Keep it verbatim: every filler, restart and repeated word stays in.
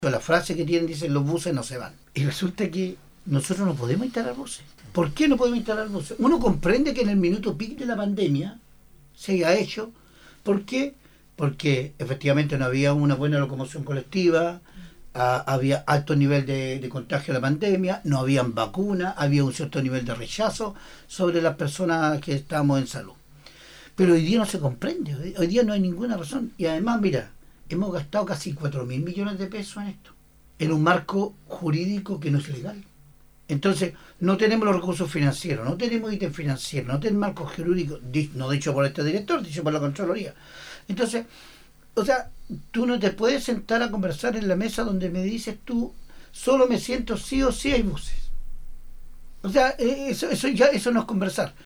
La frase que tienen, dicen, los buses no se van. Y resulta que nosotros no podemos instalar buses. ¿Por qué no podemos instalar buses? Uno comprende que en el minuto pic de la pandemia se haya hecho. ¿Por qué? Porque efectivamente no había una buena locomoción colectiva, a, había alto nivel de, de contagio de la pandemia, no habían vacunas, había un cierto nivel de rechazo sobre las personas que estábamos en salud. Pero hoy día no se comprende, hoy, hoy día no hay ninguna razón. Y además, mira, hemos gastado casi cuatro mil millones de pesos en esto, en un marco jurídico que no es legal. Entonces, no tenemos los recursos financieros, no tenemos ítem financiero, no tenemos marco jurídico, no dicho por este director, dicho por la Contraloría. Entonces, o sea, tú no te puedes sentar a conversar en la mesa donde me dices tú, solo me siento sí o sí hay buses. O sea, eso, eso ya eso no es conversar.